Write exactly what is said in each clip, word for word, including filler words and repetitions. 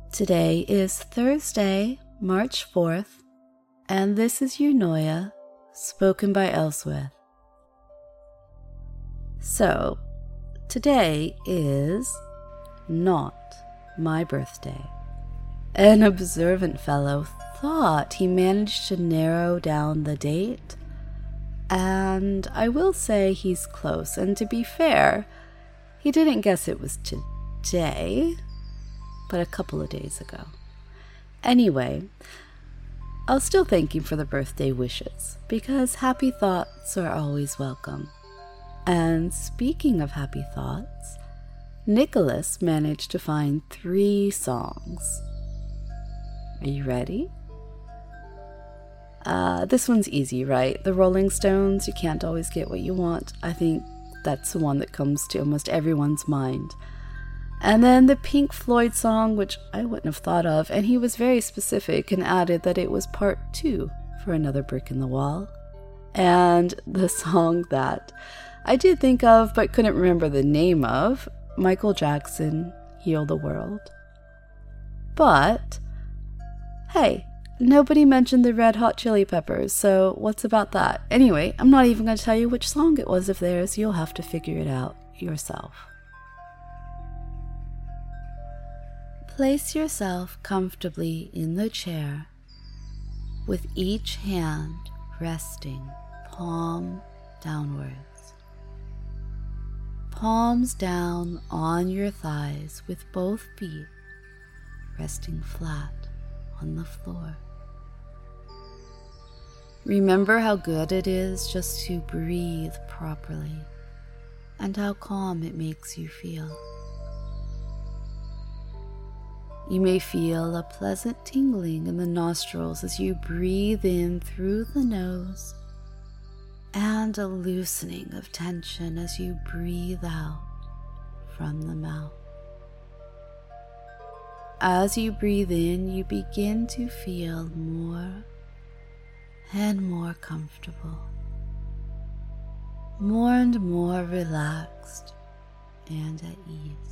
Today is Thursday, March fourth, and this is Eunoia, spoken by Elswith. So, today is not my birthday. An observant fellow thought he managed to narrow down the date, and I will say he's close, and to be fair, he didn't guess it was today, but a couple of days ago. Anyway, I'll still thank him for the birthday wishes, because happy thoughts are always welcome. And speaking of happy thoughts, Nicholas managed to find three songs. Are you ready? Uh, this one's easy, right? The Rolling Stones, You Can't Always Get What You Want. I think that's the one that comes to almost everyone's mind. And then the Pink Floyd song, which I wouldn't have thought of, and he was very specific and added that it was part two for Another Brick in the Wall. And the song that I did think of but couldn't remember the name of, Michael Jackson, Heal the World. But, hey, nobody mentioned the Red Hot Chili Peppers, so what's about that? Anyway, I'm not even going to tell you which song it was of theirs. You'll have to figure it out yourself. Place yourself comfortably in the chair, with each hand resting palm downwards. Palms down on your thighs with both feet resting flat on the floor. Remember how good it is just to breathe properly and how calm it makes you feel. You may feel a pleasant tingling in the nostrils as you breathe in through the nose and a loosening of tension as you breathe out from the mouth. As you breathe in, you begin to feel more and more comfortable, more and more relaxed and at ease.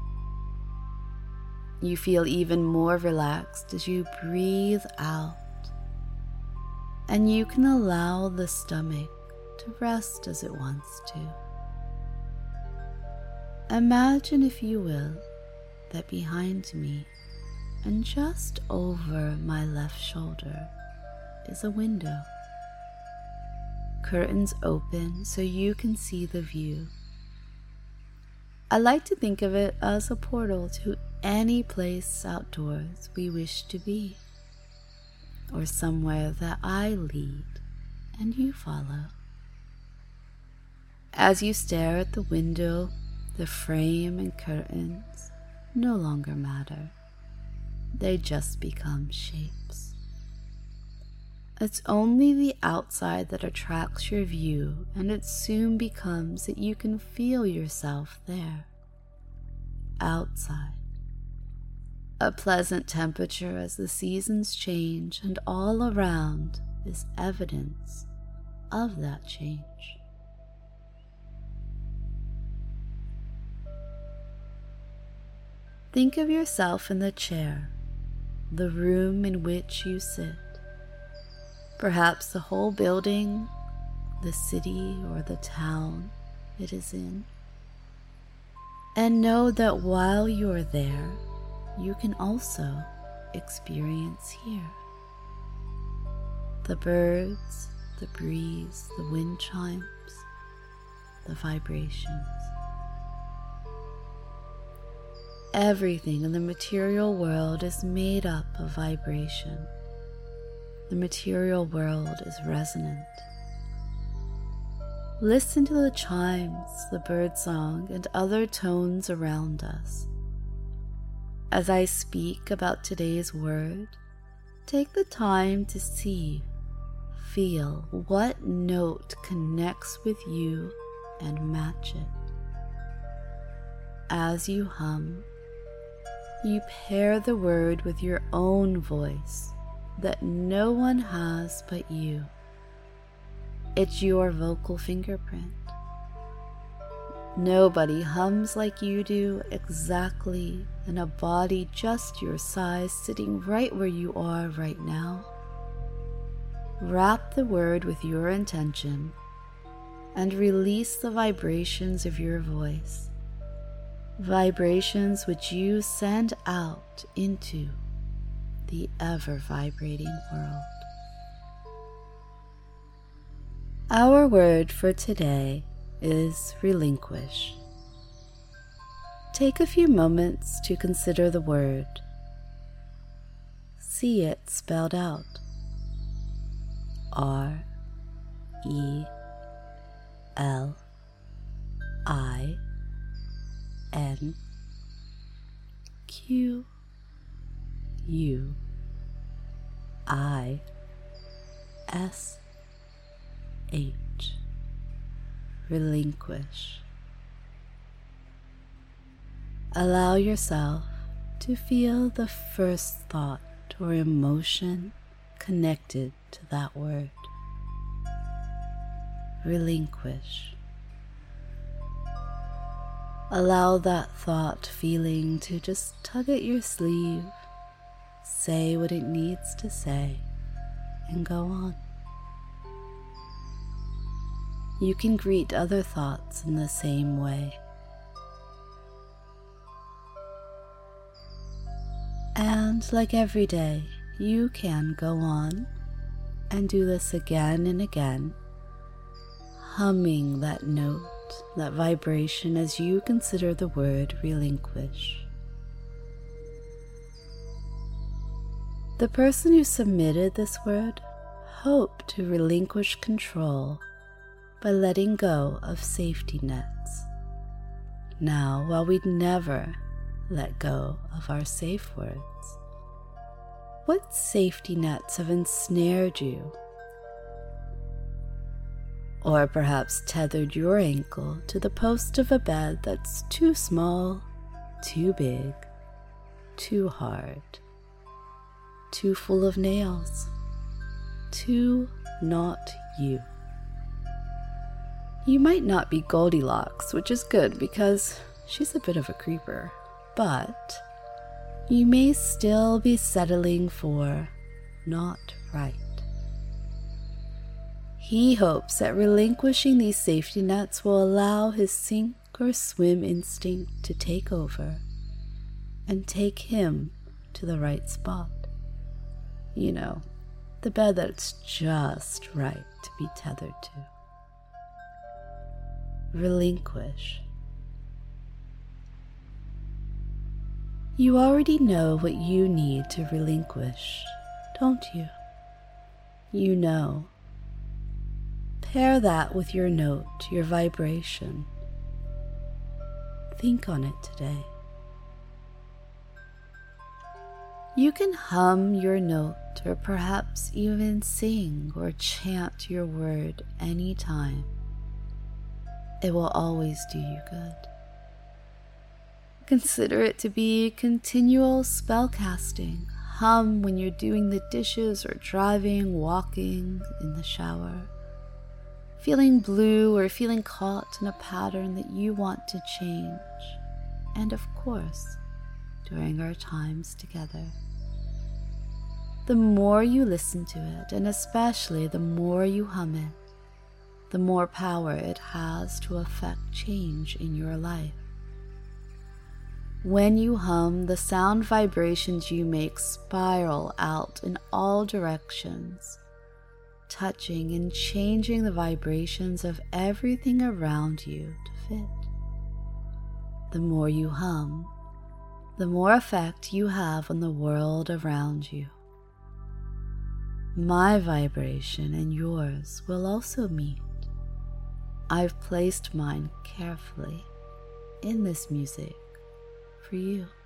You feel even more relaxed as you breathe out, and you can allow the stomach to rest as it wants to. Imagine, if you will, that behind me and just over my left shoulder is a window. Curtains open so you can see the view. I like to think of it as a portal to any place outdoors we wish to be, or somewhere that I lead and you follow. As you stare at the window, the frame and curtains no longer matter. They just become shapes. It's only the outside that attracts your view, and it soon becomes that you can feel yourself there, outside. A pleasant temperature as the seasons change, and all around is evidence of that change. Think of yourself in the chair, the room in which you sit, perhaps the whole building, the city, or the town it is in. And know that while you're there, you can also experience here. The birds, the breeze, the wind chimes, the vibrations. Everything in the material world is made up of vibration. The material world is resonant. Listen to the chimes, the birdsong, and other tones around us. As I speak about today's word, take the time to see, feel what note connects with you and match it. As you hum, you pair the word with your own voice that no one has but you. It's your vocal fingerprint. Nobody hums like you do, exactly in a body just your size, sitting right where you are right now. Wrap the word with your intention and release the vibrations of your voice, vibrations which you send out into the ever-vibrating world. Our word for today is relinquish. Take a few moments to consider the word. See it spelled out. R E L I N Q U I S H. Relinquish. Allow yourself to feel the first thought or emotion connected to that word. Relinquish. Allow that thought, feeling to just tug at your sleeve, say what it needs to say, and go on. You can greet other thoughts in the same way. And like every day, you can go on and do this again and again, humming that note, that vibration as you consider the word relinquish. The person who submitted this word hoped to relinquish control by letting go of safety nets. Now, while we'd never let go of our safe words, what safety nets have ensnared you? Or perhaps tethered your ankle to the post of a bed that's too small, too big, too hard, too full of nails, too not you. You might not be Goldilocks, which is good because she's a bit of a creeper, but you may still be settling for not right. He hopes that relinquishing these safety nets will allow his sink or swim instinct to take over and take him to the right spot. You know, the bed that's just right to be tethered to. Relinquish. You already know what you need to relinquish, don't you? You know. Pair that with your note, your vibration. Think on it today. You can hum your note or perhaps even sing or chant your word anytime. It will always do you good. Consider it to be continual spell casting. Hum when you're doing the dishes or driving, walking, in the shower. Feeling blue or feeling caught in a pattern that you want to change. And of course, during our times together. The more you listen to it, and especially the more you hum it, the more power it has to affect change in your life. When you hum, the sound vibrations you make spiral out in all directions, touching and changing the vibrations of everything around you to fit. The more you hum, the more effect you have on the world around you. My vibration and yours will also meet. I've placed mine carefully in this music for you.